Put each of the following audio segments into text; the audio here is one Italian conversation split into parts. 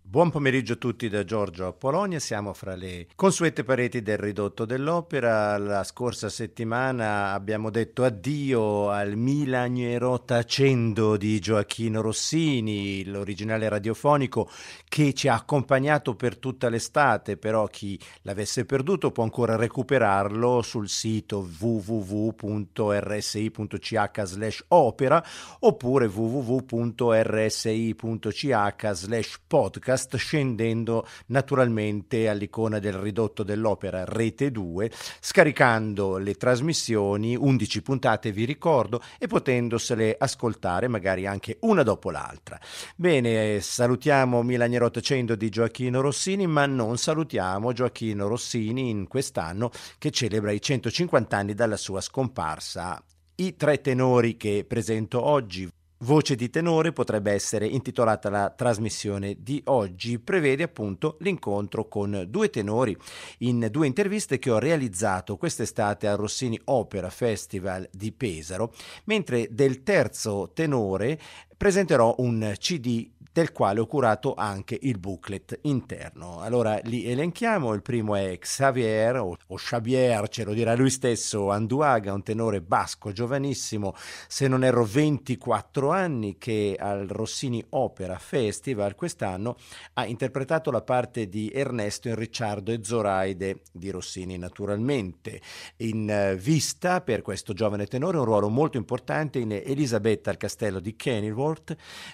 Buon pomeriggio a tutti da Giorgio Apollonia, siamo fra le consuete pareti del ridotto dell'opera. La scorsa settimana abbiamo detto addio al Milagnerò tacendo di Gioachino Rossini, l'originale radiofonico che ci ha accompagnato per tutta l'estate, però chi l'avesse perduto può ancora recuperarlo sul sito www.rsi.ch/opera oppure www.rsi.ch/podcast, scendendo naturalmente all'icona del ridotto dell'opera Rete 2, scaricando le trasmissioni, 11 puntate vi ricordo, e potendosele ascoltare magari anche una dopo l'altra. Bene, salutiamo Milagnerò tacendo di Gioachino Rossini, ma non salutiamo Gioachino Rossini in quest'anno che celebra i 150 anni dalla sua scomparsa. I tre tenori che presento oggi. Voce di tenore potrebbe essere intitolata la trasmissione di oggi, prevede appunto l'incontro con due tenori in due interviste che ho realizzato quest'estate al Rossini Opera Festival di Pesaro, mentre del terzo tenore presenterò un CD del quale ho curato anche il booklet interno. Allora li elenchiamo. Il primo è Xavier o Xavier, ce lo dirà lui stesso, Anduaga, un tenore basco giovanissimo, se non erro 24 anni, che al Rossini Opera Festival quest'anno ha interpretato la parte di Ernesto in Ricciardo e Zoraide di Rossini. Naturalmente in vista per questo giovane tenore un ruolo molto importante in Elisabetta al castello di Kenilworth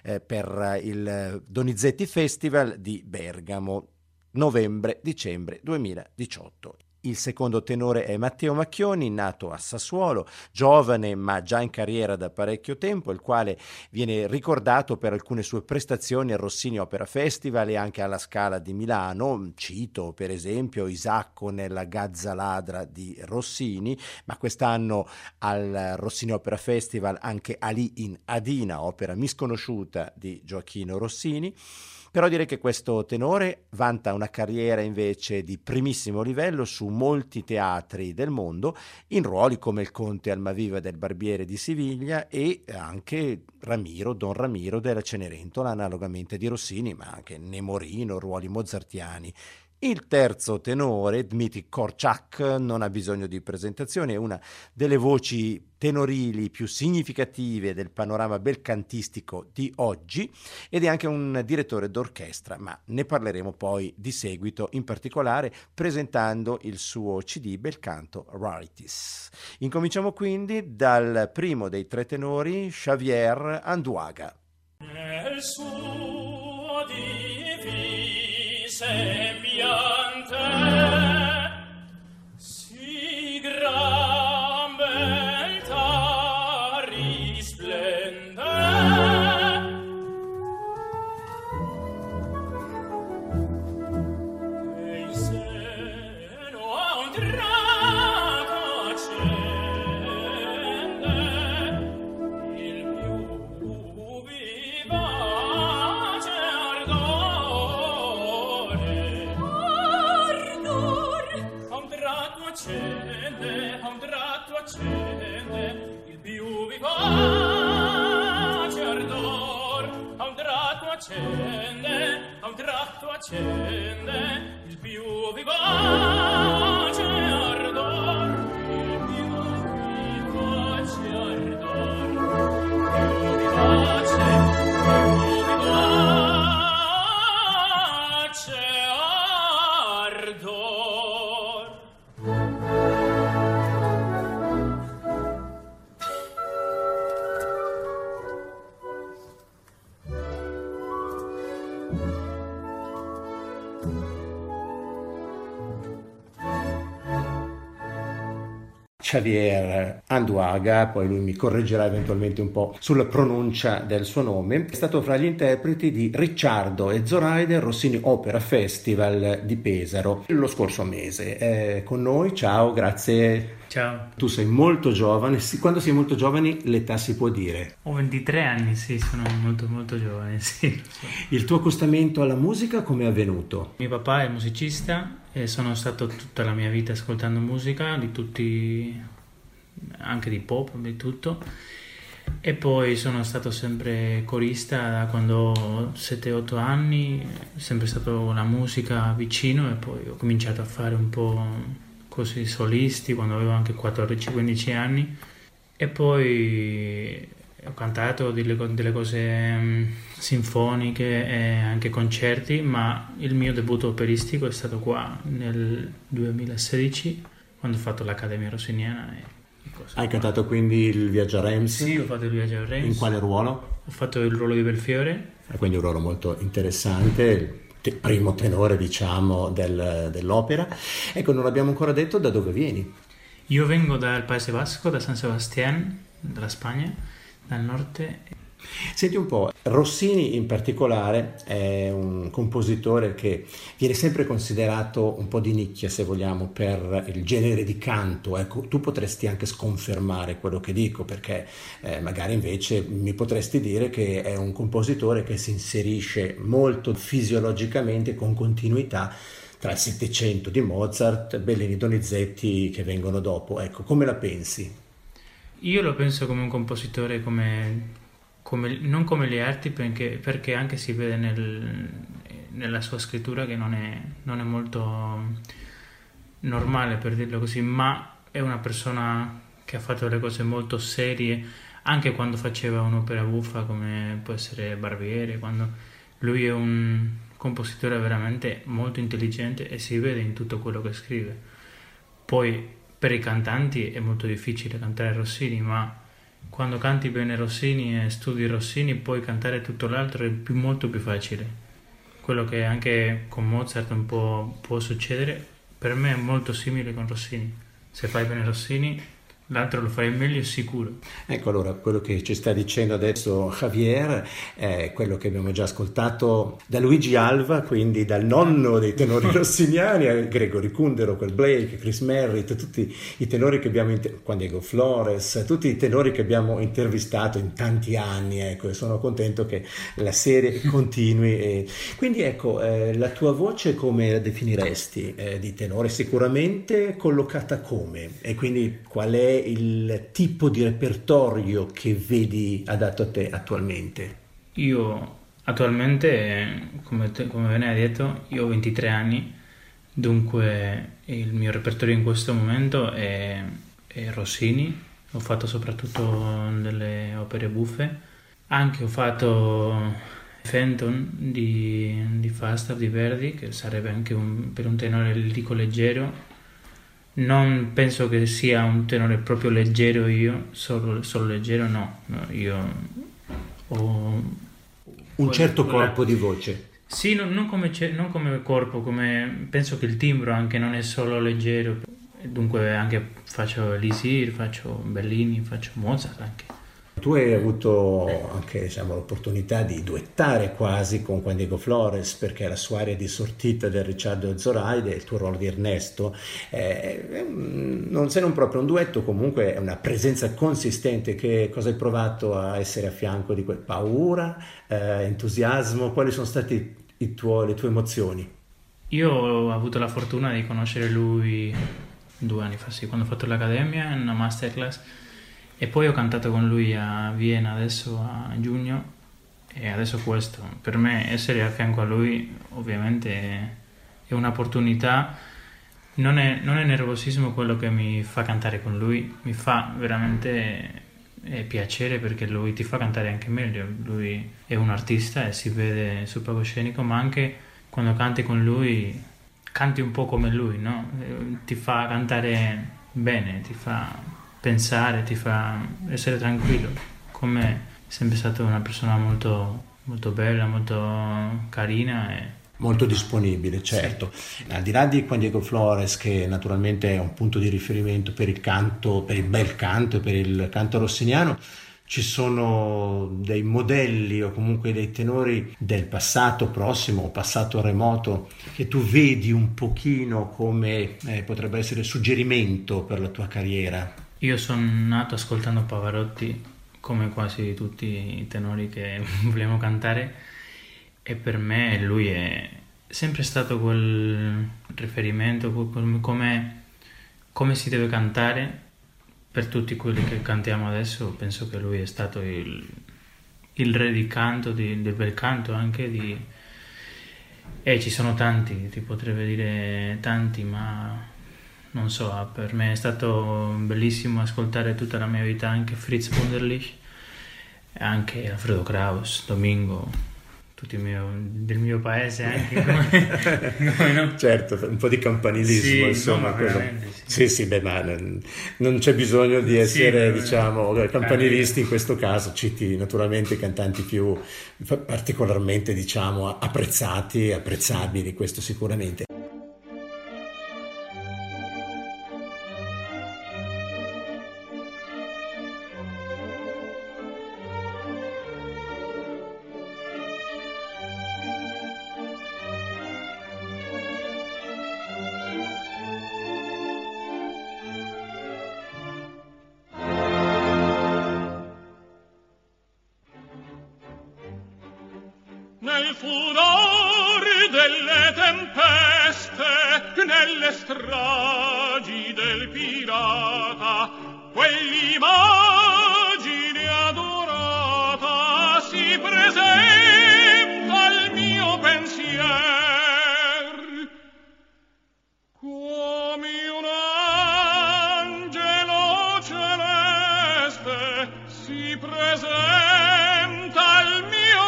per il Donizetti Festival di Bergamo, novembre-dicembre 2018. Il secondo tenore è Matteo Macchioni, nato a Sassuolo, giovane ma già in carriera da parecchio tempo, il quale viene ricordato per alcune sue prestazioni al Rossini Opera Festival e anche alla Scala di Milano. Cito per esempio Isacco nella Gazza ladra di Rossini, ma quest'anno al Rossini Opera Festival anche Ali in Adina, opera misconosciuta di Gioachino Rossini. Però direi che questo tenore vanta una carriera invece di primissimo livello su molti teatri del mondo, in ruoli come il Conte Almaviva del Barbiere di Siviglia e anche Don Ramiro della Cenerentola, analogamente di Rossini, ma anche Nemorino, ruoli mozartiani. Il terzo tenore, Dmitry Korchak, non ha bisogno di presentazione, è una delle voci tenorili più significative del panorama belcantistico di oggi ed è anche un direttore d'orchestra, ma ne parleremo poi di seguito, in particolare presentando il suo CD Belcanto Rarities. Incominciamo quindi dal primo dei tre tenori, Xavier Anduaga. Nel suo sembiante si gran beltà risplende e il seno a un tratto accende il più vivace accende il più vivace ardor, a un tratto accende, a un tratto accende il più vivace ardor, il più vivace ardor, più vivace ardor. Xavier Anduaga, poi lui mi correggerà eventualmente un po' sulla pronuncia del suo nome, è stato fra gli interpreti di Ricciardo e Zoraide Rossini Opera Festival di Pesaro lo scorso mese. È con noi, ciao, grazie. Ciao. Tu sei molto giovane, quando sei molto giovane l'età si può dire? Ho 23 anni, sì, sono molto molto giovane, sì. Il tuo accostamento alla musica come è avvenuto? Mio papà è musicista e sono stato tutta la mia vita ascoltando musica di tutti, anche di pop, di tutto. E poi sono stato sempre corista da quando ho 7-8 anni, sempre stato la musica vicino, e poi ho cominciato a fare un po' così solisti quando avevo anche 14-15 anni, e poi ho cantato delle cose sinfoniche e anche concerti, ma il mio debutto operistico è stato qua nel 2016, quando ho fatto l'Accademia Rossiniana. Hai cantato quindi il Viaggio a Reims? Sì, ho fatto il Viaggio a Reims. In quale ruolo? Ho fatto il ruolo di Belfiore. Quindi un ruolo molto interessante, il primo tenore, diciamo, dell'opera. Ecco, non abbiamo ancora detto da dove vieni. Io vengo dal Paese Basco, da San Sebastián, dalla Spagna, dal nord. Senti un po', Rossini in particolare è un compositore che viene sempre considerato un po' di nicchia, se vogliamo, per il genere di canto. Ecco, tu potresti anche sconfermare quello che dico, perché magari invece mi potresti dire che è un compositore che si inserisce molto fisiologicamente, con continuità, tra il Settecento di Mozart, Bellini, Donizetti che vengono dopo. Ecco, come la pensi? Io lo penso come un compositore non come gli altri, perché anche si vede nella sua scrittura che non è molto normale, per dirlo così, ma è una persona che ha fatto le cose molto serie, anche quando faceva un'opera buffa come può essere Barbiere. Quando lui è un compositore veramente molto intelligente e si vede in tutto quello che scrive. Poi per i cantanti è molto difficile cantare Rossini, ma quando canti bene Rossini e studi Rossini, poi cantare tutto l'altro è molto più facile. Quello che anche con Mozart un po' può succedere, per me è molto simile con Rossini. Se fai bene Rossini, l'altro lo fai meglio sicuro. Ecco, allora, quello che ci sta dicendo adesso Javier è quello che abbiamo già ascoltato da Luigi Alva, quindi dal nonno dei tenori rossiniani, Gregory Kundero, quel Blake, Chris Merritt, tutti i tenori che abbiamo Juan Diego Flores, tutti i tenori che abbiamo intervistato in tanti anni, ecco, e sono contento che la serie continui. Quindi ecco, la tua voce come la definiresti? Di tenore sicuramente, collocata come? E quindi qual è il tipo di repertorio che vedi adatto a te attualmente? Io attualmente, come ve ne hai detto, io ho 23 anni, dunque il mio repertorio in questo momento è Rossini. Ho fatto soprattutto delle opere buffe, anche ho fatto Fenton di Falstaff di Verdi, che sarebbe anche per un tenore lirico leggero. Non penso che sia un tenore proprio leggero, io solo leggero no, io ho un certo corpo di voce. Sì, non come corpo, come penso che il timbro anche non è solo leggero, dunque anche faccio Elisir, faccio Bellini, faccio Mozart anche. Tu hai avuto anche, diciamo, l'opportunità di duettare quasi con Juan Diego Flores, perché la sua aria di sortita del Ricciardo Zoraide, il tuo ruolo di Ernesto, non se non proprio un duetto, comunque è una presenza consistente. Che cosa hai provato a essere a fianco di quel paura, entusiasmo? Quali sono state le tue emozioni? Io ho avuto la fortuna di conoscere lui 2 anni fa, sì, quando ho fatto l'Accademia, in una masterclass. E poi ho cantato con lui a Vienna adesso a giugno, e adesso questo. Per me essere a fianco a lui ovviamente è un'opportunità. Non è nervosismo quello che mi fa cantare con lui, mi fa veramente piacere, perché lui ti fa cantare anche meglio. Lui è un artista e si vede sul palcoscenico, ma anche quando canti con lui canti un po' come lui, no? Ti fa cantare bene, ti fa pensare, ti fa essere tranquillo. Come è sempre stata una persona molto, molto bella, molto carina e molto disponibile, certo. Sì. Al di là di Juan Diego Flores, che naturalmente è un punto di riferimento per il canto, per il bel canto e per il canto rossiniano, ci sono dei modelli o comunque dei tenori del passato prossimo o passato remoto che tu vedi un pochino come potrebbe essere suggerimento per la tua carriera? Io sono nato ascoltando Pavarotti, come quasi tutti i tenori che vogliamo cantare, e per me lui è sempre stato quel riferimento, come si deve cantare, per tutti quelli che cantiamo adesso, penso che lui è stato il re di canto, del bel canto anche e ci sono tanti, ti potrebbe dire tanti, ma non so, per me è stato bellissimo ascoltare tutta la mia vita anche Fritz Wunderlich, anche Alfredo Kraus, Domingo, tutti del mio paese anche. Come no? Certo, un po' di campanilismo, sì, insomma. No, veramente, sì, beh, ma non c'è bisogno di essere, diciamo, campanilisti in questo caso. Citi naturalmente i cantanti più particolarmente, diciamo, apprezzati, apprezzabili, questo sicuramente. Nel furore delle tempeste, nelle stragi del pirata, quell'immagine adorata si presenta al mio pensier, come un angelo celeste si presenta al mio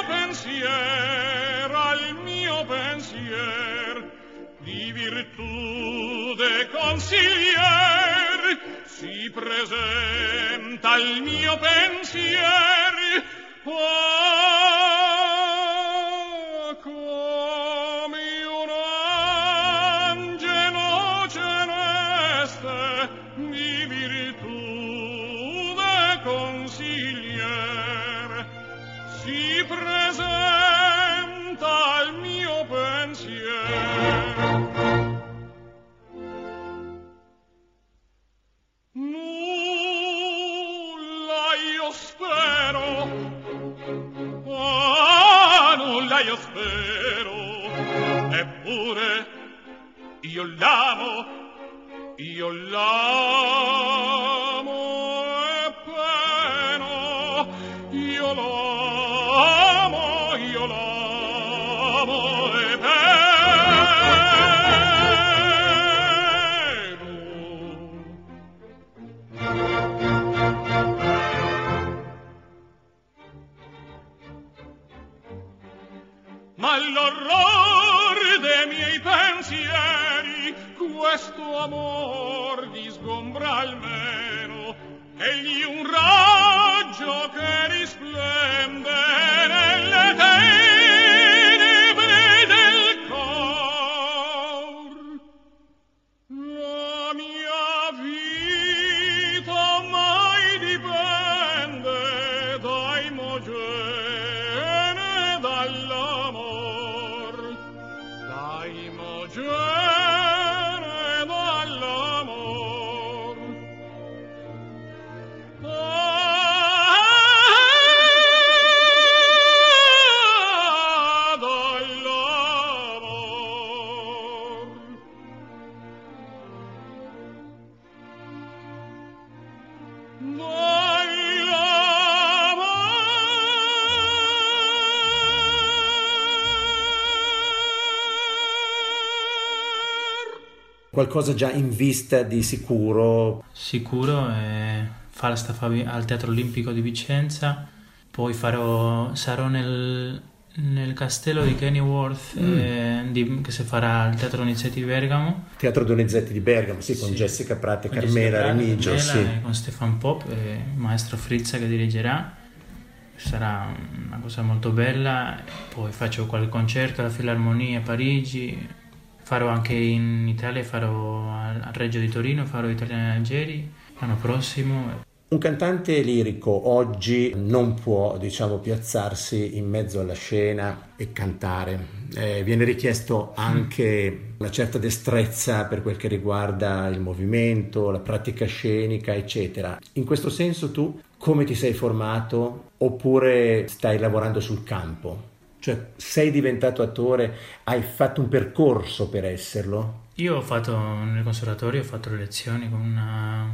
pensier, di virtude consiglier si presenta al mio pensier, come un angelo celeste di virtude consiglier si presenta al mio pensier. Nulla io spero, nulla io spero, eppure io l'amo e peno, io l'amo e peno. Ma l'orror dei miei pensieri questo amor disgombra almeno, egli un raggio che risplende nelle tenebre del cor. La mia vita mai dipende dai mogene, dall'amor, dai mogene, dall'amor. Qualcosa già in vista di sicuro? Sicuro, Falstaff al Teatro Olimpico di Vicenza, poi sarò nel castello di Kenilworth che si farà al Teatro Donizetti di Bergamo. Teatro Donizetti di Bergamo, sì, con Jessica Pratt e Carmela Remigio, sì. Con Stefan Pop e maestro Frizza che dirigerà. Sarà una cosa molto bella. Poi faccio qualche concerto alla Filarmonia a Parigi, farò anche in Italia, farò al Reggio di Torino, farò Italiani Algeri l'anno prossimo. Un cantante lirico oggi non può, diciamo, piazzarsi in mezzo alla scena e cantare. Viene richiesto anche una certa destrezza per quel che riguarda il movimento, la pratica scenica, eccetera. In questo senso tu come ti sei formato, oppure stai lavorando sul campo? Cioè, sei diventato attore, hai fatto un percorso per esserlo? Io nel conservatorio ho fatto le lezioni con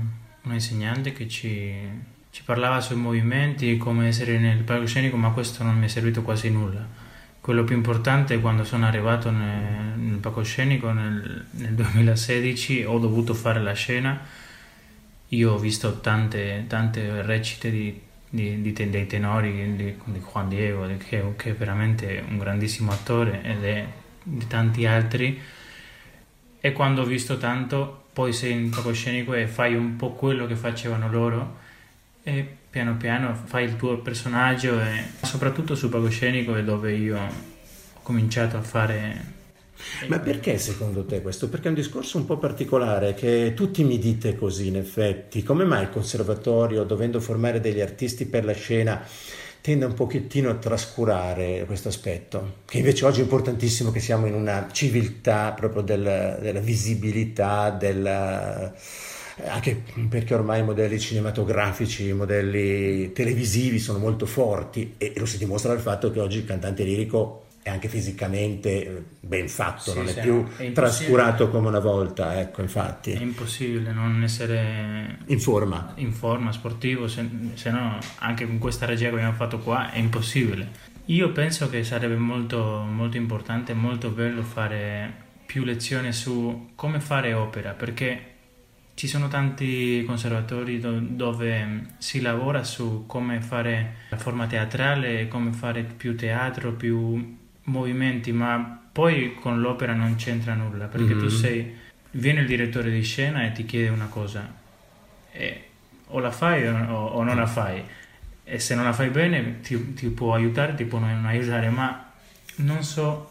un insegnante che ci parlava sui movimenti, come essere nel palcoscenico, ma questo non mi è servito quasi nulla. Quello più importante è quando sono arrivato nel palcoscenico nel 2016, ho dovuto fare la scena. Io ho visto tante recite dei tenori, di Juan Diego, che è veramente un grandissimo attore, ed di tanti altri. E quando ho visto tanto, poi sei in palcoscenico e fai un po' quello che facevano loro, e piano piano fai il tuo personaggio, e soprattutto sul palcoscenico è dove io ho cominciato a fare. Ma perché secondo te questo? Perché è un discorso un po' particolare, che tutti mi dite così in effetti. Come mai il conservatorio, dovendo formare degli artisti per la scena, tende un pochettino a trascurare questo aspetto? Che invece oggi è importantissimo, che siamo in una civiltà proprio della visibilità, anche perché ormai i modelli cinematografici, i modelli televisivi sono molto forti, e lo si dimostra dal fatto che oggi il cantante lirico è anche fisicamente ben fatto, Sì, non è sì, più è trascurato come una volta, ecco, È infatti, impossibile non essere in forma. in forma, sportivo, se no anche con questa regia che abbiamo fatto qua è impossibile. Io penso che sarebbe molto, molto importante, molto bello fare più lezioni su come fare opera, perché ci sono tanti conservatori dove si lavora su come fare la forma teatrale, come fare più teatro, più movimenti, ma poi con l'opera non c'entra nulla, perché tu viene il direttore di scena e ti chiede una cosa, e o la fai o non la fai, e se non la fai bene ti può aiutare, ti può non aiutare, ma non so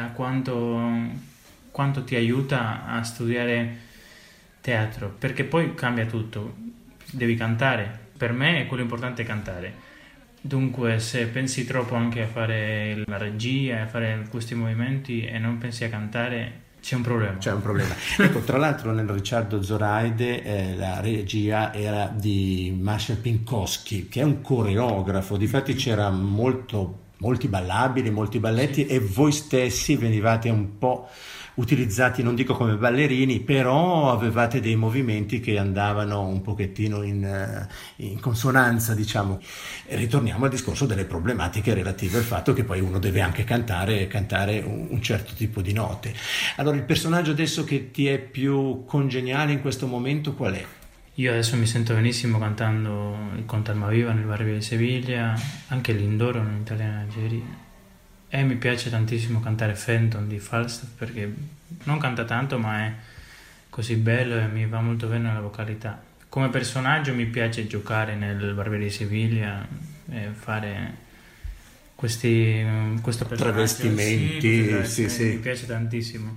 quanto ti aiuta a studiare teatro, perché poi cambia tutto, devi cantare. Per me è quello importante, cantare. Dunque, se pensi troppo anche a fare la regia, a fare questi movimenti e non pensi a cantare, c'è un problema. C'è un problema. Ecco, tra l'altro nel Ricciardo Zoraide la regia era di Marcel Pinkowski, che è un coreografo, difatti c'era molti ballabili, molti balletti, sì. E voi stessi venivate un po' utilizzati, non dico come ballerini, però avevate dei movimenti che andavano un pochettino in consonanza, diciamo. E ritorniamo al discorso delle problematiche relative al fatto che poi uno deve anche cantare un certo tipo di note. Allora, il personaggio adesso che ti è più congeniale in questo momento qual è? Io adesso mi sento benissimo cantando il Conte Almaviva nel Barbiere di Siviglia, anche l'Indoro in Italiana Algeria. E mi piace tantissimo cantare Fenton di Falstaff, perché non canta tanto ma è così bello e mi va molto bene la vocalità. Come personaggio mi piace giocare nel Barbiere di Siviglia e fare questo personaggio. Travestimenti, sì. Mi piace tantissimo.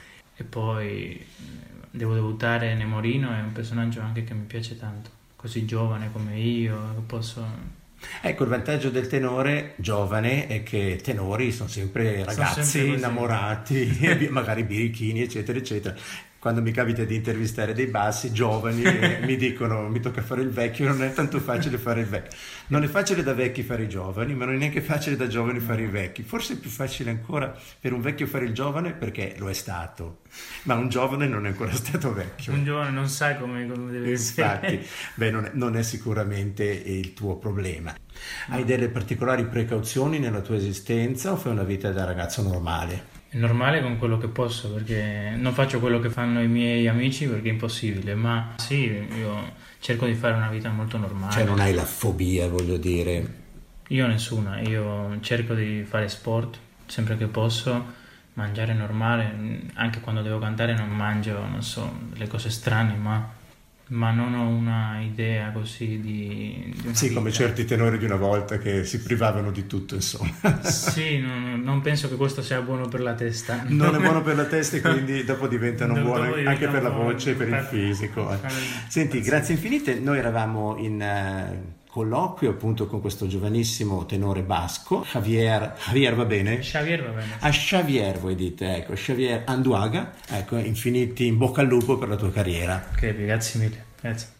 E poi devo debuttare Nemorino, è un personaggio anche che mi piace tanto, così giovane come io, posso... Ecco, il vantaggio del tenore giovane è che tenori sono sempre ragazzi innamorati, magari birichini, eccetera, eccetera. Quando mi capita di intervistare dei bassi giovani mi dicono mi tocca fare il vecchio, non è tanto facile fare il vecchio. Non è facile da vecchi fare i giovani, ma non è neanche facile da giovani fare i vecchi. Forse è più facile ancora per un vecchio fare il giovane, perché lo è stato, ma un giovane non è ancora stato vecchio. Un giovane non sa come deve essere. Infatti, non è sicuramente il tuo problema. Hai delle particolari precauzioni nella tua esistenza o fai una vita da ragazzo normale? È normale con quello che posso, perché non faccio quello che fanno i miei amici perché è impossibile, ma sì, io cerco di fare una vita molto normale. Cioè non hai la fobia, voglio dire? Io nessuna, io cerco di fare sport sempre che posso, mangiare normale, anche quando devo cantare non mangio, non so, le cose strane, ma non ho una idea così di una sì, vita. Come certi tenori di una volta che si privavano di tutto, insomma. Sì, non penso che questo sia buono per la testa. Non è buono per la testa, e quindi dopo diventano buoni anche per la voce e per il fisico. Senti, grazie infinite. Noi eravamo in colloquio appunto con questo giovanissimo tenore basco, Javier va bene? Xavier va bene. A Xavier voi dite, ecco, Xavier Anduaga, ecco, infiniti in bocca al lupo per la tua carriera. Crepi, grazie mille, grazie.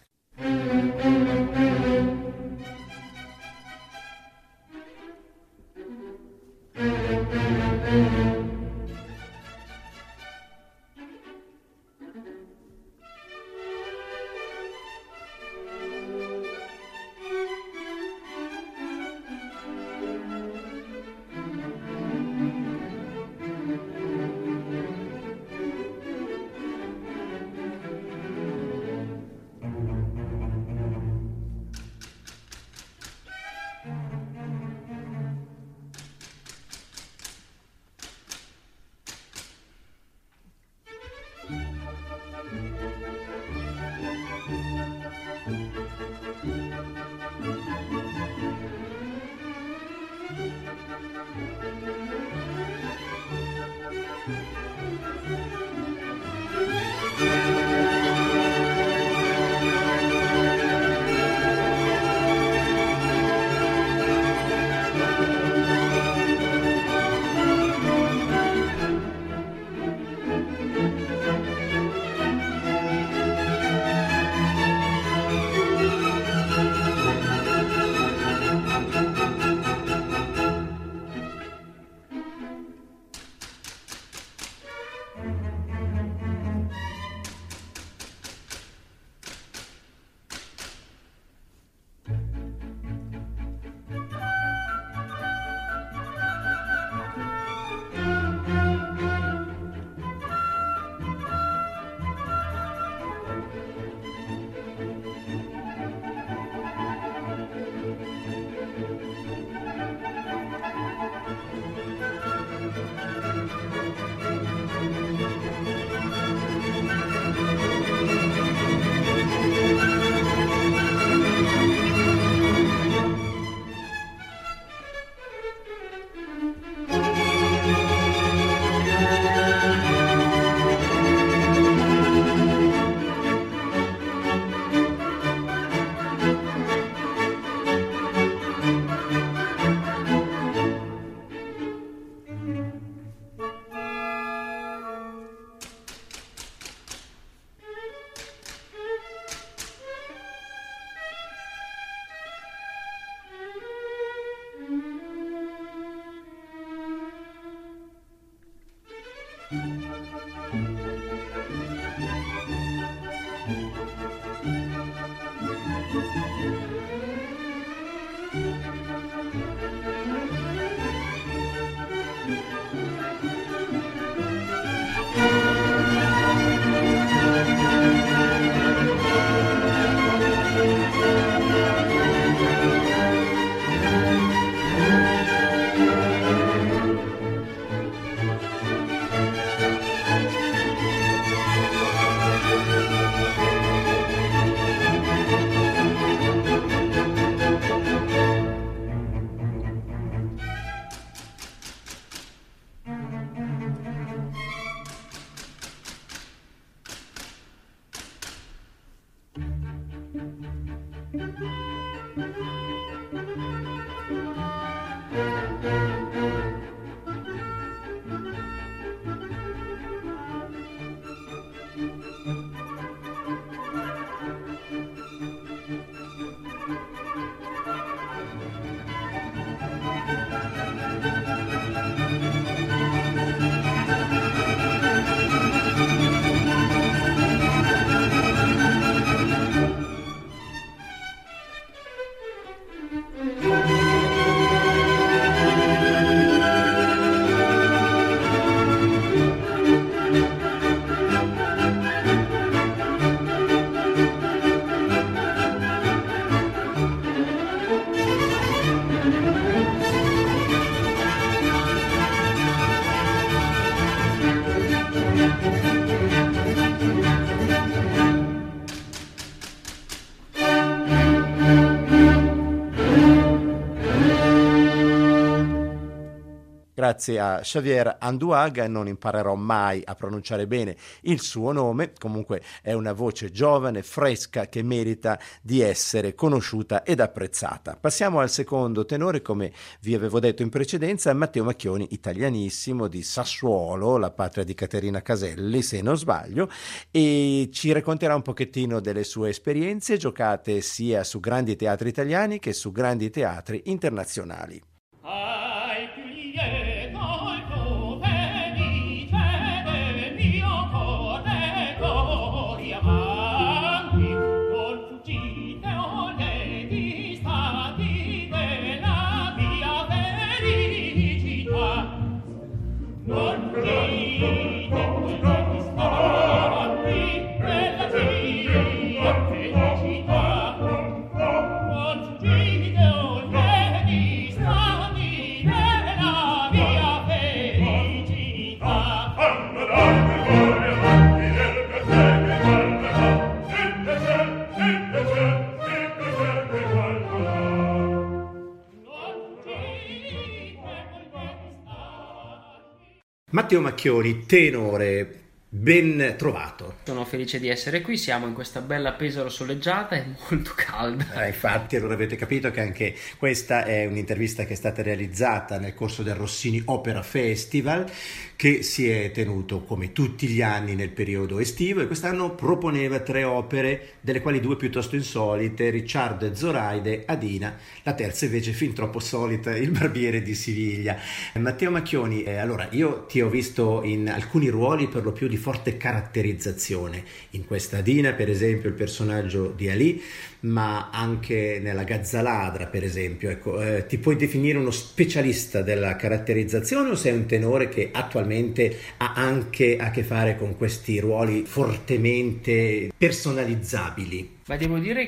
Grazie a Xavier Anduaga non imparerò mai a pronunciare bene il suo nome, comunque è una voce giovane, fresca, che merita di essere conosciuta ed apprezzata. Passiamo al secondo tenore, come vi avevo detto in precedenza, Matteo Macchioni, italianissimo, di Sassuolo, la patria di Caterina Caselli, se non sbaglio, e ci racconterà un pochettino delle sue esperienze giocate sia su grandi teatri italiani che su grandi teatri internazionali. Felicità, Matteo Macchioni, tenore, ben trovato. Sono felice di essere qui, siamo in questa bella Pesaro soleggiata e molto calda. Infatti, allora avete capito che anche questa è un'intervista che è stata realizzata nel corso del Rossini Opera Festival, che si è tenuto come tutti gli anni nel periodo estivo, e quest'anno proponeva 3 opere, delle quali 2 piuttosto insolite, Ricciardo e Zoraide, Adina, la terza invece fin troppo solita, Il Barbiere di Siviglia. Matteo Macchioni, allora io ti ho visto in alcuni ruoli per lo più di forte caratterizzazione, in questa Adina per esempio il personaggio di Ali, ma anche nella Gazzaladra per esempio. Ecco, ti puoi definire uno specialista della caratterizzazione o sei un tenore che attualmente ha anche a che fare con questi ruoli fortemente personalizzabili? Ma devo dire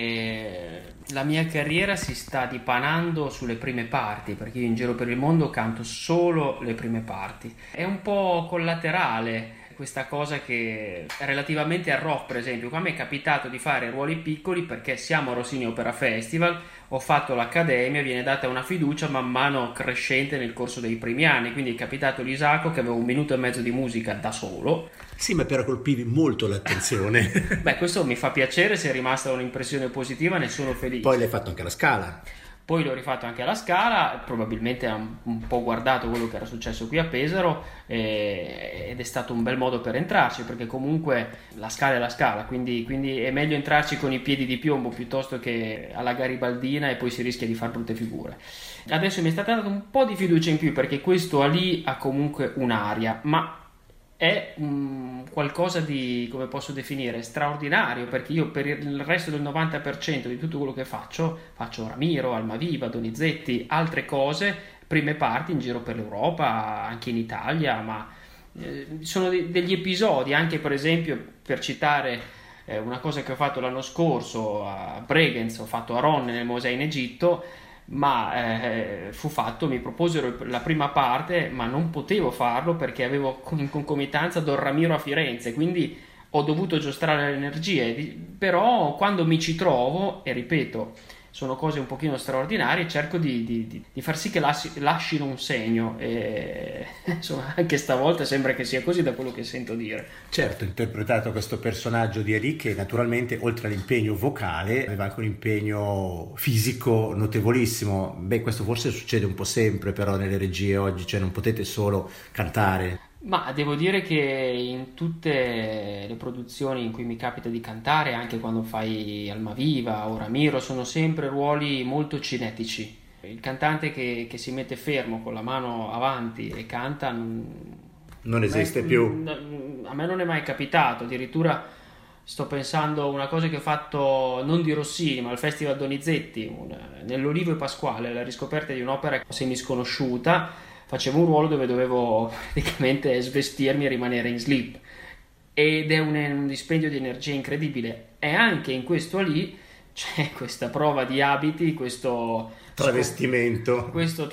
che la mia carriera si sta dipanando sulle prime parti, perché io in giro per il mondo canto solo le prime parti. È un po' collaterale questa cosa, che relativamente al rock per esempio, qua mi è capitato di fare ruoli piccoli perché siamo a Rossini Opera Festival, ho fatto l'accademia, viene data una fiducia man mano crescente nel corso dei primi anni, quindi è capitato l'Isacco che avevo 1 minuto e mezzo di musica da solo. Sì, ma però colpivi molto l'attenzione. Beh, questo mi fa piacere, se è rimasta un'impressione positiva ne sono felice. Poi l'hai fatto anche alla Scala. Poi l'ho rifatto anche alla Scala, probabilmente ha un po' guardato quello che era successo qui a Pesaro, ed è stato un bel modo per entrarci, perché comunque la Scala è la Scala, quindi è meglio entrarci con i piedi di piombo piuttosto che alla garibaldina, e poi si rischia di far brutte figure. Adesso mi è stata data un po' di fiducia in più, perché questo Ali ha comunque un'aria, ma è qualcosa di, come posso definire, straordinario, perché io per il resto del 90% di tutto quello che faccio Ramiro, Almaviva, Donizetti, altre cose, prime parti in giro per l'Europa, anche in Italia, ma sono degli episodi, anche per esempio, per citare una cosa che ho fatto l'anno scorso a Bregenz, ho fatto Aron nel Mosè in Egitto, ma fu fatto, mi proposero la prima parte, ma non potevo farlo perché avevo in concomitanza Don Ramiro a Firenze, quindi ho dovuto giostrare le energie. Però quando mi ci trovo, e ripeto, sono cose un pochino straordinarie, cerco di far sì che lasciano un segno, e insomma anche stavolta sembra che sia così da quello che sento dire. Certo, interpretato questo personaggio di Ali che naturalmente oltre all'impegno vocale aveva anche un impegno fisico notevolissimo. Beh, questo forse succede un po' sempre però nelle regie oggi, cioè non potete solo cantare. Ma devo dire che in tutte le produzioni in cui mi capita di cantare, anche quando fai Almaviva o Ramiro, sono sempre ruoli molto cinetici. Il cantante che si mette fermo con la mano avanti e canta non esiste più. A me non è mai capitato, addirittura sto pensando a una cosa che ho fatto non di Rossini ma al Festival Donizetti, nell'Olivo e Pasquale, la riscoperta di un'opera semisconosciuta. Facevo un ruolo dove dovevo praticamente svestirmi e rimanere in slip, ed è un dispendio di energia incredibile, e anche in questo lì c'è questa prova di abiti, questo travestimento,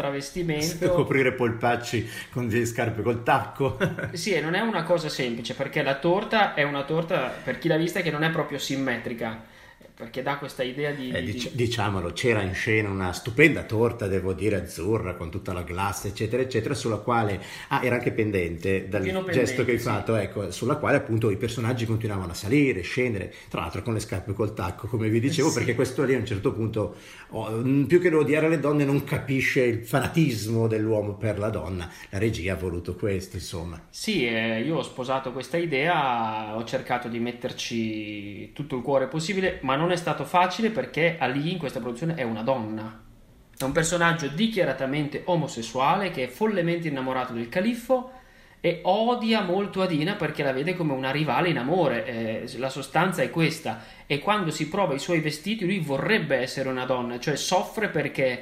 coprire polpacci con delle scarpe col tacco. Sì, e non è una cosa semplice, perché la torta è una torta, per chi l'ha vista, che non è proprio simmetrica, perché dà questa idea diciamolo, c'era in scena una stupenda torta, devo dire, azzurra, con tutta la glassa eccetera eccetera, sulla quale era anche pendente dal gesto che hai fatto, ecco, sulla quale appunto i personaggi continuavano a salire, scendere, tra l'altro con le scarpe col tacco, come vi dicevo, sì. Perché questo lì a un certo punto, più che odiare le donne, non capisce il fanatismo dell'uomo per la donna. La regia ha voluto questo, insomma. Sì, io ho sposato questa idea, ho cercato di metterci tutto il cuore possibile, ma non è stato facile, perché Ali in questa produzione è una donna, è un personaggio dichiaratamente omosessuale che è follemente innamorato del califfo e odia molto Adina perché la vede come una rivale in amore. La sostanza è questa, e quando si prova i suoi vestiti lui vorrebbe essere una donna, cioè soffre perché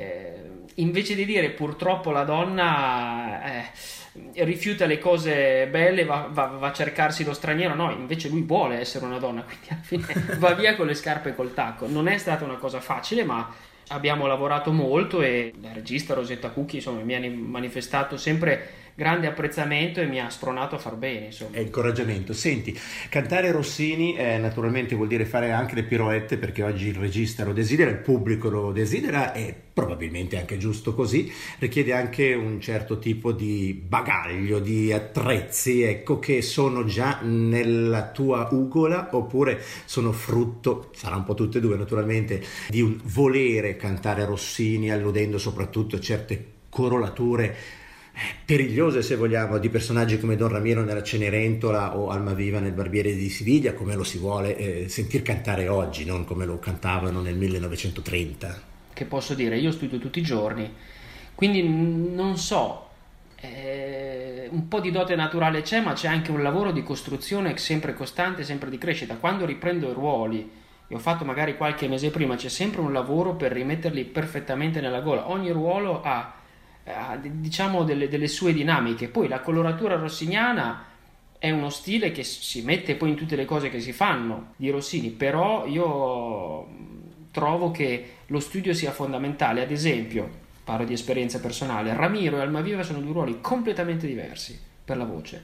invece di dire purtroppo la donna rifiuta le cose belle, va a cercarsi lo straniero, no, invece lui vuole essere una donna, quindi alla fine va via con le scarpe e col tacco. Non è stata una cosa facile, ma abbiamo lavorato molto, e la regista Rosetta Cucchi insomma mi ha manifestato sempre grande apprezzamento e mi ha spronato a far bene, insomma. È incoraggiamento. Senti, cantare Rossini naturalmente vuol dire fare anche le piroette, perché oggi il regista lo desidera, il pubblico lo desidera, e probabilmente anche giusto così. Richiede anche un certo tipo di bagaglio, di attrezzi, ecco, che sono già nella tua ugola, oppure sono frutto, sarà un po' tutte e due naturalmente, di un volere cantare Rossini, alludendo soprattutto a certe corolature perigliose, se vogliamo, di personaggi come Don Ramiro nella Cenerentola o Almaviva nel Barbiere di Siviglia, come lo si vuole sentir cantare oggi, non come lo cantavano nel 1930. Che posso dire? Io studio tutti i giorni, quindi non so, un po' di dote naturale c'è, ma c'è anche un lavoro di costruzione sempre costante, sempre di crescita. Quando riprendo i ruoli, che ho fatto magari qualche mese prima, c'è sempre un lavoro per rimetterli perfettamente nella gola. Ogni ruolo ha diciamo delle sue dinamiche. Poi la coloratura rossiniana è uno stile che si mette poi in tutte le cose che si fanno di Rossini, però io trovo che lo studio sia fondamentale. Ad esempio, parlo di esperienza personale, Ramiro e Almaviva sono due ruoli completamente diversi per la voce.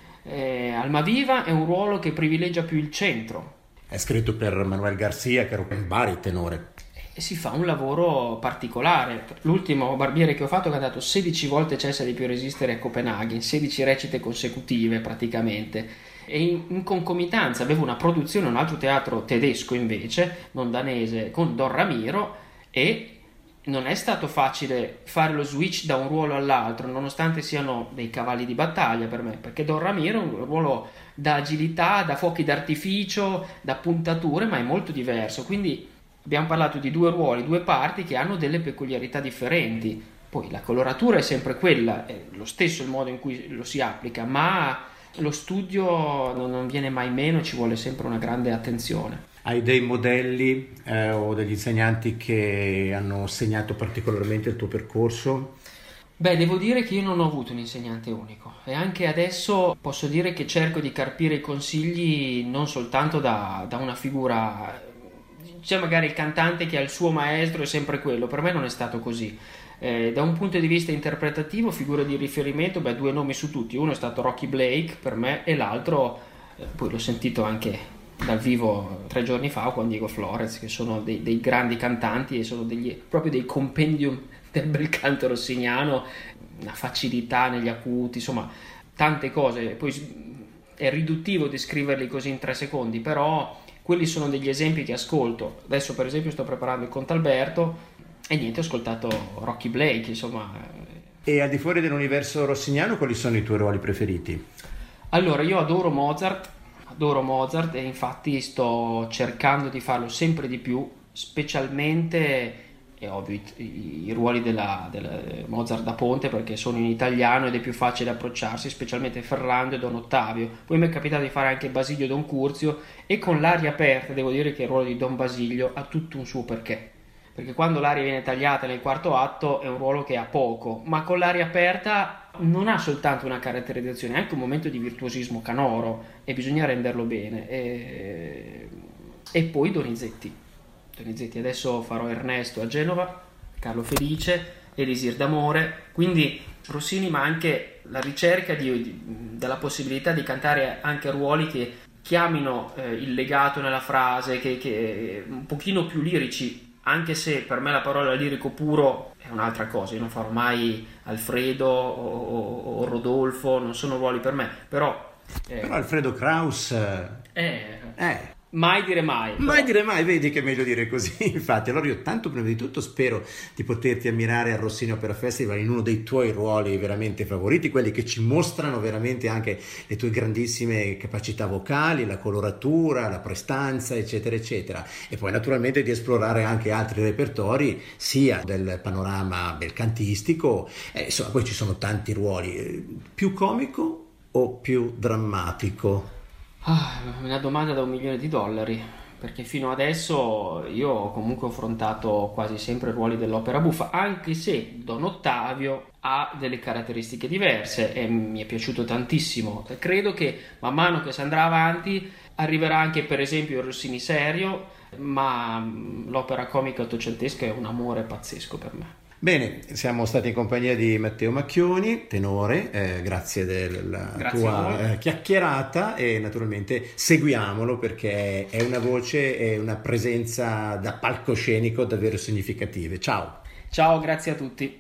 Almaviva è un ruolo che privilegia più il centro. È scritto per Manuel Garcia, che era un baritenore. E si fa un lavoro particolare. L'ultimo Barbiere che ho fatto, ho cantato 16 volte Cessa di più resistere a Copenaghen, 16 recite consecutive praticamente, e in concomitanza avevo una produzione, un altro teatro tedesco invece, non danese, con Don Ramiro, e non è stato facile fare lo switch da un ruolo all'altro, nonostante siano dei cavalli di battaglia per me, perché Don Ramiro è un ruolo da agilità, da fuochi d'artificio, da puntature, ma è molto diverso. Quindi abbiamo parlato di due ruoli, due parti che hanno delle peculiarità differenti. Poi la coloratura è sempre quella, è lo stesso il modo in cui lo si applica, ma lo studio non viene mai meno, ci vuole sempre una grande attenzione. Hai dei modelli o degli insegnanti che hanno segnato particolarmente il tuo percorso? Beh, devo dire che io non ho avuto un insegnante unico, e anche adesso posso dire che cerco di carpire i consigli non soltanto da una figura. C'è magari il cantante che ha il suo maestro, è sempre quello. Per me non è stato così. Da un punto di vista interpretativo, figura di riferimento, due nomi su tutti. Uno è stato Rocky Blake per me, e l'altro, poi l'ho sentito anche dal vivo 3 giorni fa con Diego Flores, che sono dei grandi cantanti e sono proprio dei compendium del bel canto rossiniano, una facilità negli acuti, insomma tante cose. Poi è riduttivo descriverli così in 3 secondi, però quelli sono degli esempi che ascolto. Adesso per esempio sto preparando il Contalberto e niente, ho ascoltato Rocky Blake, insomma. E al di fuori dell'universo rossiniano, quali sono i tuoi ruoli preferiti? Allora, io adoro Mozart, e infatti sto cercando di farlo sempre di più, specialmente, è ovvio, i ruoli della Mozart da ponte, perché sono in italiano ed è più facile approcciarsi, specialmente Ferrando e Don Ottavio. Poi mi è capitato di fare anche Basilio e Don Curzio, e con l'aria aperta devo dire che il ruolo di Don Basilio ha tutto un suo perché quando l'aria viene tagliata nel quarto atto è un ruolo che ha poco, ma con l'aria aperta non ha soltanto una caratterizzazione, è anche un momento di virtuosismo canoro, e bisogna renderlo bene. E poi Donizetti, adesso farò Ernesto a Genova, Carlo Felice, Elisir d'Amore, quindi Rossini, ma anche la ricerca della possibilità di cantare anche ruoli che chiamino il legato nella frase, che un pochino più lirici, anche se per me la parola lirico puro è un'altra cosa. Io non farò mai Alfredo o Rodolfo, non sono ruoli per me, però Alfredo Kraus mai dire mai. Mai dire mai, vedi che è meglio dire così. Infatti, allora io tanto prima di tutto spero di poterti ammirare al Rossini Opera Festival in uno dei tuoi ruoli veramente favoriti, quelli che ci mostrano veramente anche le tue grandissime capacità vocali, la coloratura, la prestanza, eccetera eccetera, e poi naturalmente di esplorare anche altri repertori, sia del panorama belcantistico, insomma poi ci sono tanti ruoli. Più comico o più drammatico? Una domanda da $1 milione, perché fino adesso io ho comunque affrontato quasi sempre ruoli dell'opera buffa, anche se Don Ottavio ha delle caratteristiche diverse e mi è piaciuto tantissimo. Credo che man mano che si andrà avanti arriverà anche per esempio il Rossini serio, ma l'opera comica ottocentesca è un amore pazzesco per me. Bene, siamo stati in compagnia di Matteo Macchioni, tenore, grazie della Grazie a tua voi. chiacchierata e naturalmente seguiamolo perché è una voce e una presenza da palcoscenico davvero significative. Ciao! Ciao, grazie a tutti.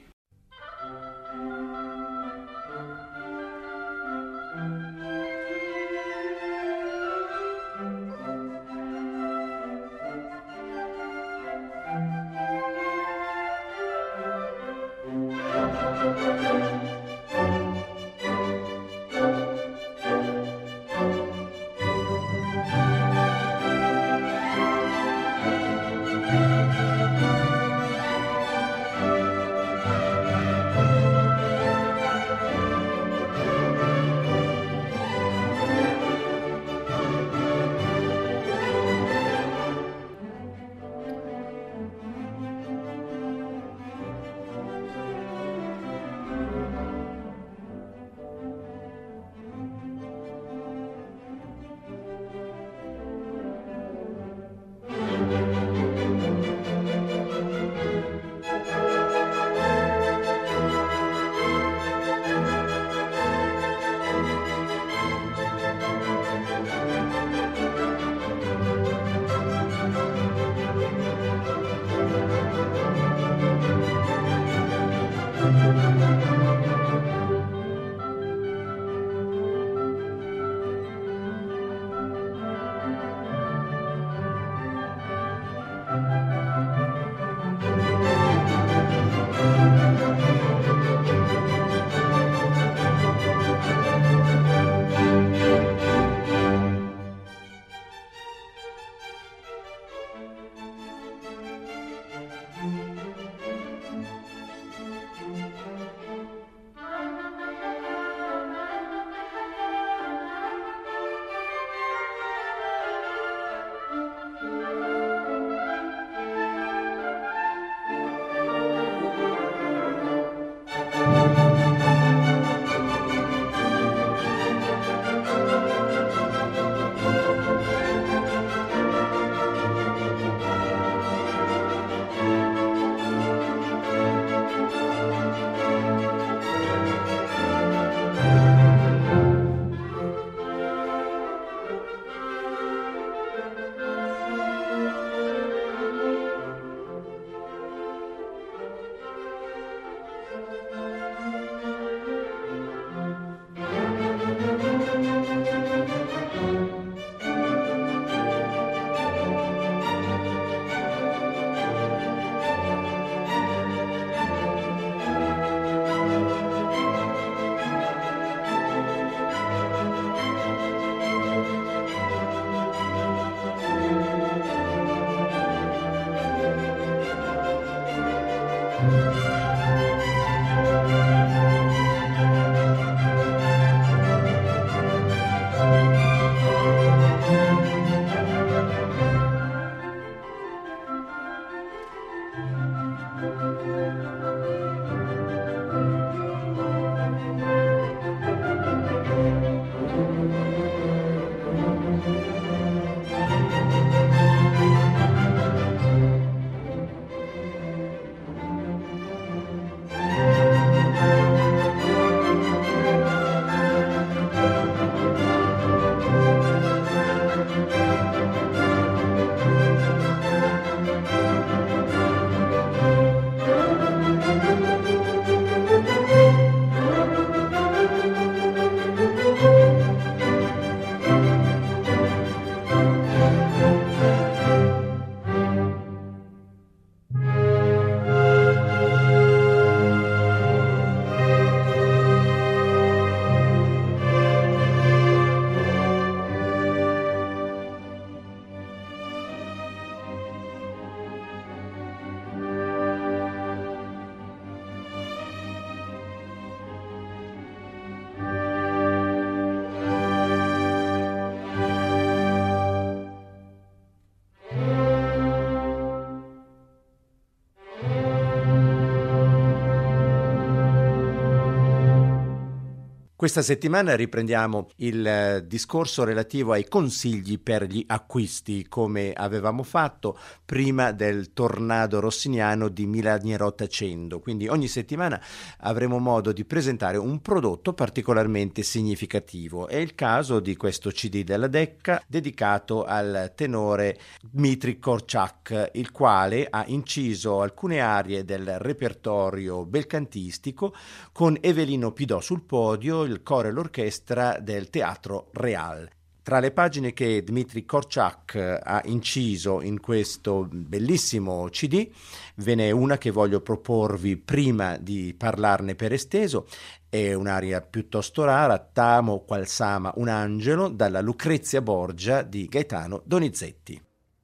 Questa settimana riprendiamo il discorso relativo ai consigli per gli acquisti, come avevamo fatto prima del tornado rossiniano di Milagnerota 100. Quindi ogni settimana avremo modo di presentare un prodotto particolarmente significativo. È il caso di questo CD della Decca dedicato al tenore Dmitri Korchak, il quale ha inciso alcune arie del repertorio belcantistico con Evelino Pidò sul podio, il coro e l'orchestra del Teatro Real. Tra le pagine che Dmitri Korchak ha inciso in questo bellissimo CD, ve n'è una che voglio proporvi prima di parlarne per esteso. È un'aria piuttosto rara, T'amo qual s'ama un angelo, dalla Lucrezia Borgia di Gaetano Donizetti.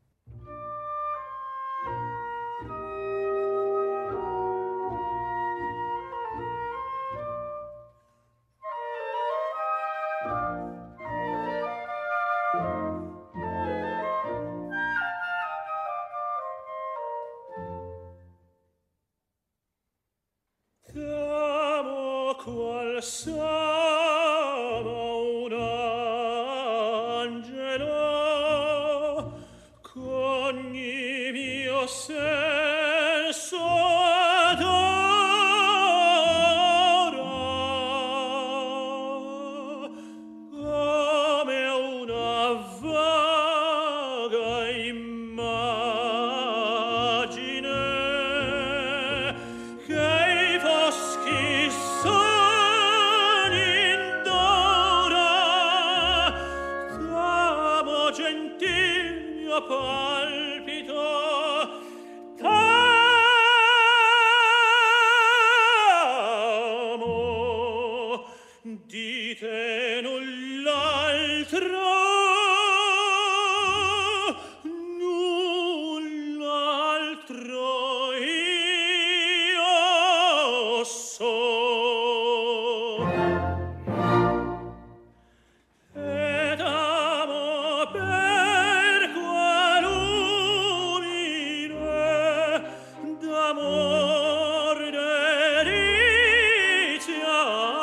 T'amo qual s'ama un angelo, qu'ogni mio senso adora, come una vaga immagine che i foschi sogni indora. T'amo gentil mio palpito, t'amo, di te null'altro, null'altro io so. Ed amo per qualunire d'amor delizia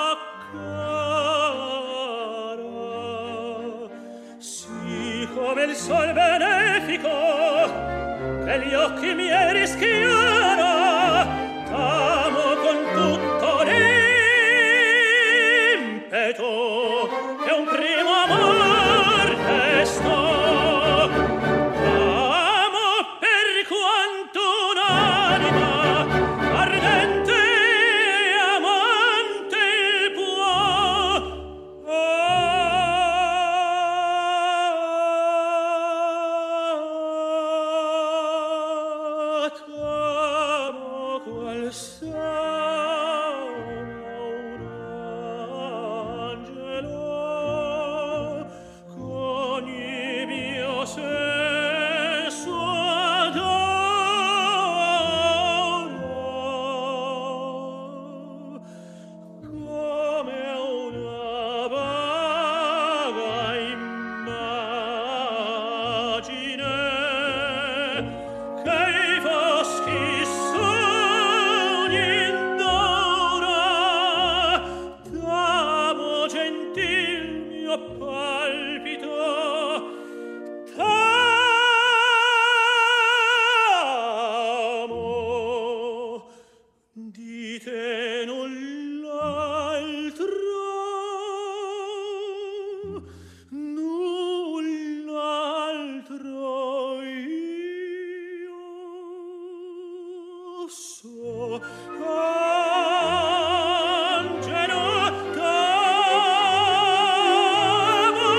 cara, sì come il sol benefico che gli occhi miei rischiara. T'amo con tutto l'impeto che un primo amor destò. T'amo per quanto un'anima ardente e amante può. T'amo qual s'ama un angelo, qu'ogni mio senso adora, come una vaga immagine che i foschi sogni indora. T'amo gentil mio palpito, t'amo, di te null'altro, null'altro io so. Angelo, t'amo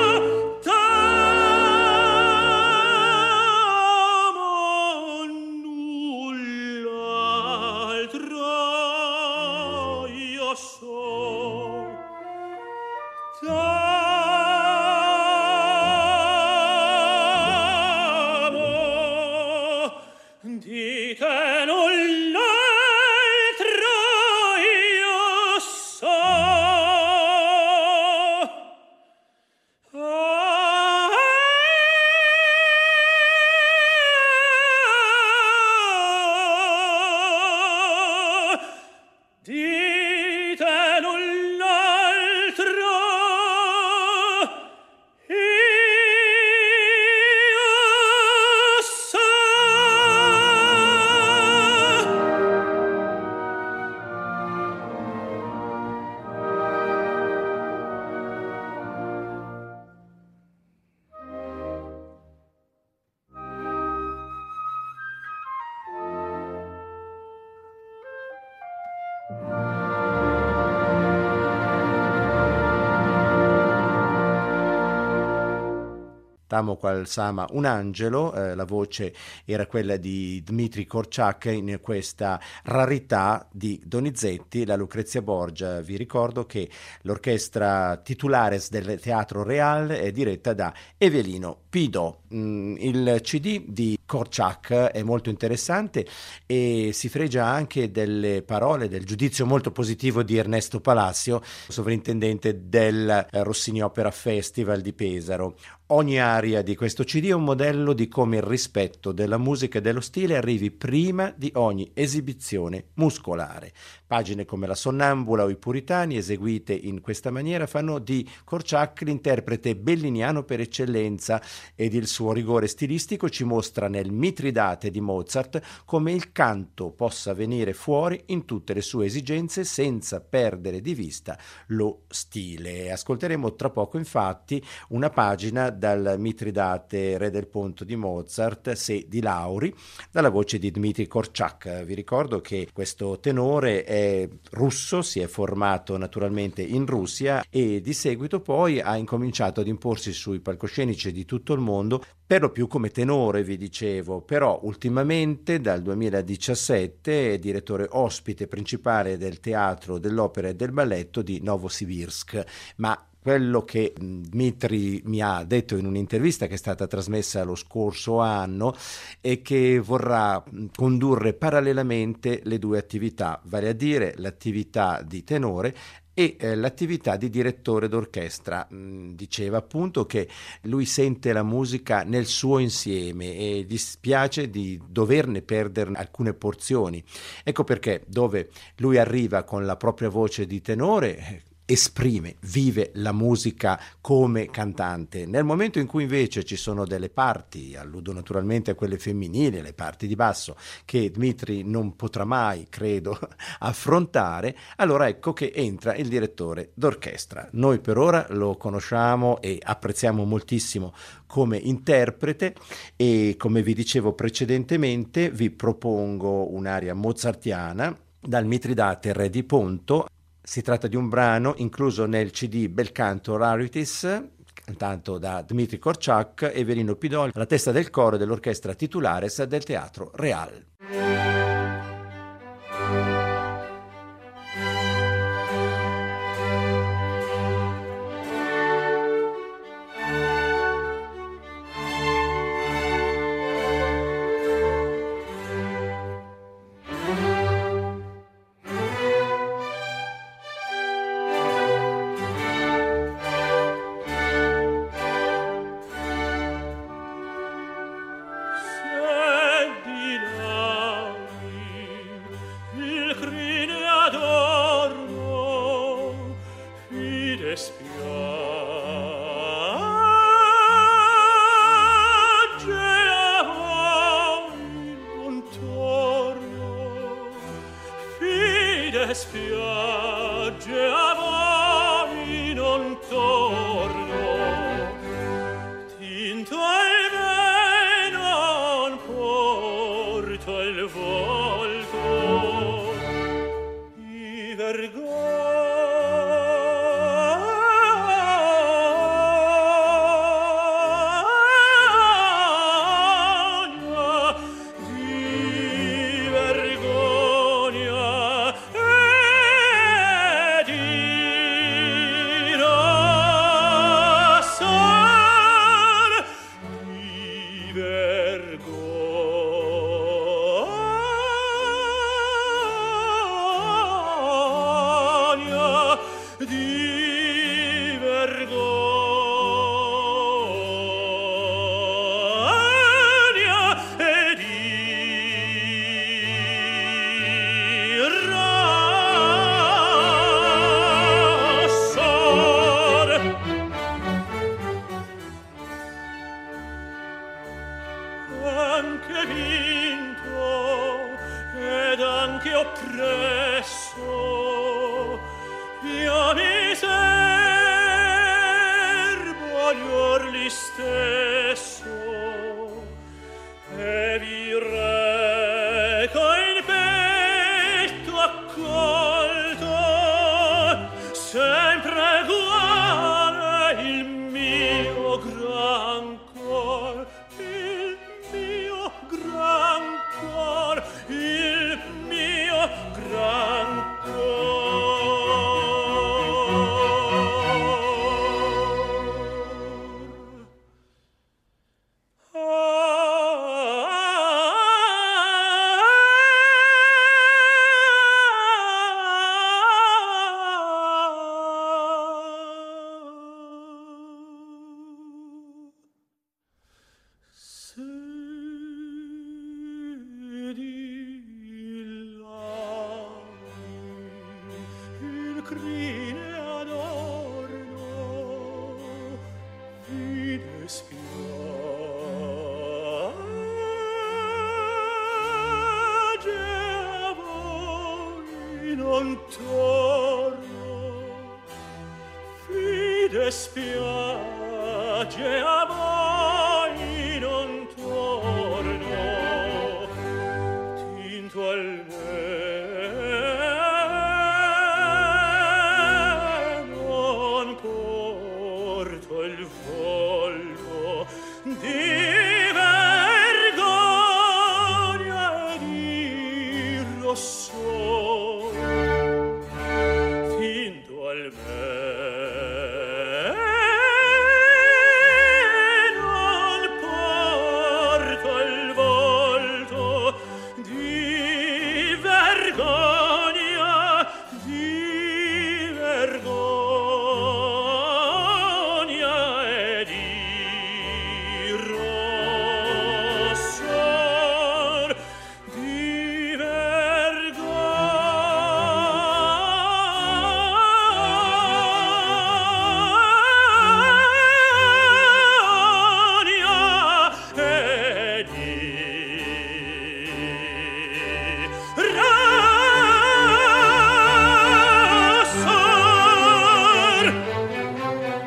Tamo qual sama un angelo, la voce era quella di Dmitri Korczak in questa rarità di Donizetti, la Lucrezia Borgia. Vi ricordo che l'orchestra titulares del Teatro Real è diretta da Evelino Pidot. Il CD di Korczak è molto interessante e si fregia anche delle parole, del giudizio molto positivo di Ernesto Palacio, sovrintendente del Rossini Opera Festival di Pesaro. Ogni aria di questo CD è un modello di come il rispetto della musica e dello stile arrivi prima di ogni esibizione muscolare. Pagine come La Sonnambula o I Puritani, eseguite in questa maniera, fanno di Korczak l'interprete belliniano per eccellenza, ed il suo rigore stilistico ci mostra nel Mitridate di Mozart come il canto possa venire fuori in tutte le sue esigenze senza perdere di vista lo stile. Ascolteremo tra poco infatti una pagina dal Mitridate Re del Ponto di Mozart, Se di Lauri, dalla voce di Dmitri Korczak. Vi ricordo che questo tenore è russo, si è formato naturalmente in Russia e di seguito poi ha incominciato ad imporsi sui palcoscenici di tutto il mondo, per lo più come tenore, vi dicevo, però ultimamente dal 2017 è direttore ospite principale del Teatro dell'Opera e del Balletto di Novosibirsk. Ma quello che Dmitri mi ha detto in un'intervista che è stata trasmessa lo scorso anno è che vorrà condurre parallelamente le due attività, vale a dire l'attività di tenore e l'attività di direttore d'orchestra. Diceva appunto che lui sente la musica nel suo insieme e gli spiace di doverne perdere alcune porzioni. Ecco perché dove lui arriva con la propria voce di tenore esprime, vive la musica come cantante. Nel momento in cui invece ci sono delle parti, alludo naturalmente a quelle femminili, le parti di basso, che Dmitri non potrà mai, credo, affrontare, allora ecco che entra il direttore d'orchestra. Noi per ora lo conosciamo e apprezziamo moltissimo come interprete e, come vi dicevo precedentemente, vi propongo un'aria mozartiana dal Mitridate Re di Ponto. Si tratta di un brano incluso nel CD Bel Canto Rarities, cantato da Dmitri Korczak e Evelino Pidot, alla testa del coro dell'orchestra titulares del Teatro Real. Spiagge amori non torno, tinto al vento non porto il volto di anche vinto ed anche oppresso, io mi serbo agli orli stesso e vi reco in petto accolto sempre uguale il mio gran cor. attorno, fide spiagge a mai non torno, tinto al me non porto il volto di vergogna e di rossor, tinto al me non porto il volto di vergogna e di rossor, di vergogna e di rossor.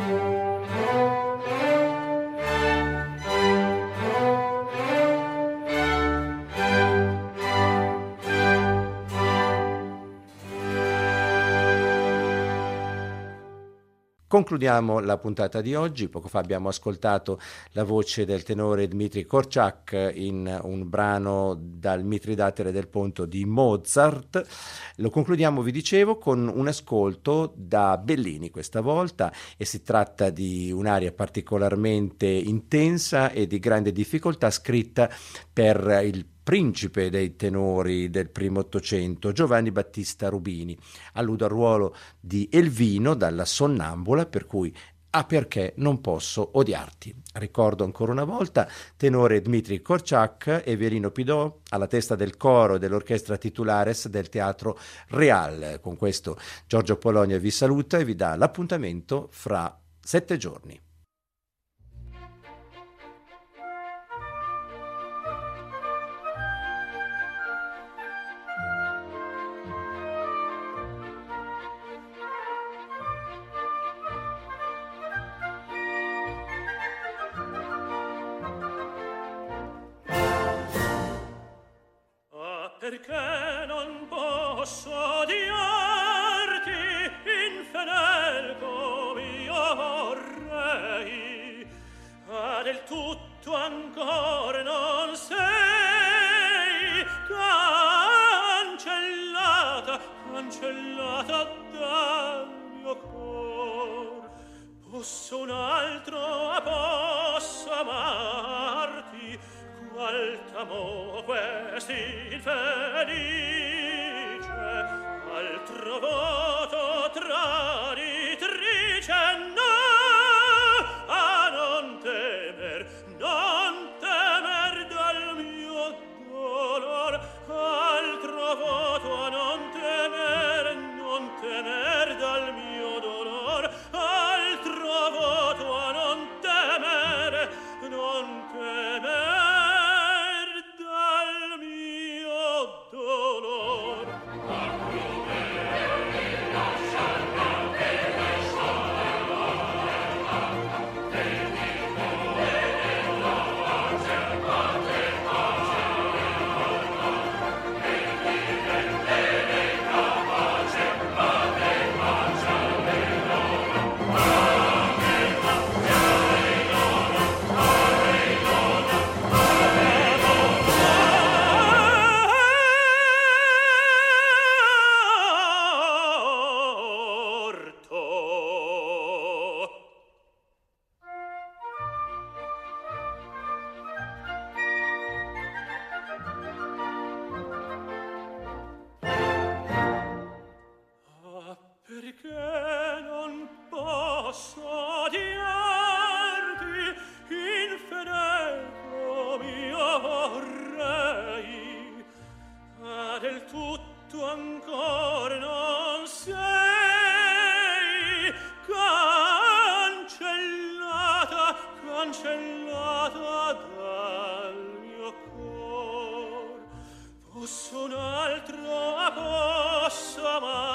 Concludiamo la puntata di oggi. Poco fa abbiamo ascoltato la voce del tenore Dmitri Korczak in un brano dal Mitridatere del Ponto di Mozart. Lo concludiamo, vi dicevo, con un ascolto da Bellini questa volta, e si tratta di un'aria particolarmente intensa e di grande difficoltà, scritta per il principe dei tenori del primo Ottocento, Giovanni Battista Rubini. Alludo al ruolo di Elvino dalla Sonnambula, per cui "Ah, perché non posso odiarti". Ricordo ancora una volta, tenore Dmitri Korczak e violino Pidot alla testa del coro e dell'orchestra titulares del Teatro Real. Con questo Giorgio Polonia vi saluta e vi dà l'appuntamento fra 7 giorni. Perché non posso odiarti, infedel com'io vorrei, ma del tutto ancor non sei cancellata dal mio cor. Posso un altro, posso amarti, qual t'amò questi infelice, altro voto traditrice, no, a non temer dal mio dolor, altro voto a non temer dal mio dolor, altro voto a non temer dal mio dolor. Perché non posso odiarti, infedel com'io vorrei, ma del tutto ancor non sei cancellata dal mio cor. Posso un altro, posso amare,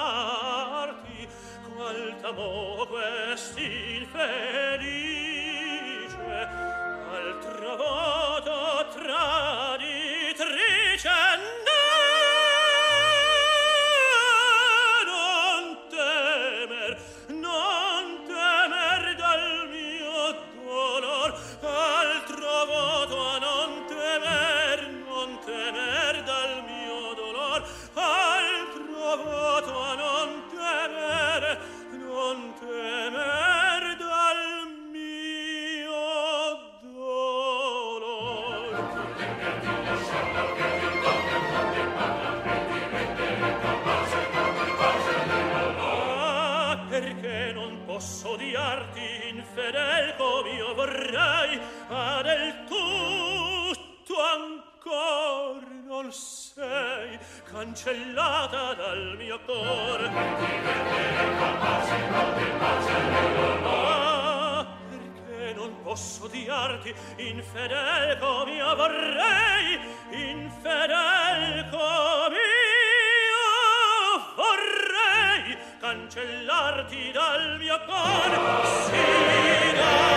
infedel com'io vorrei, ma del tutto ancor non sei cancellata dal mio cor. Ma perché non posso odiarti, infedel com'io vorrei, infedel com'io vorrei cancellarti dal mio cor, sì, dal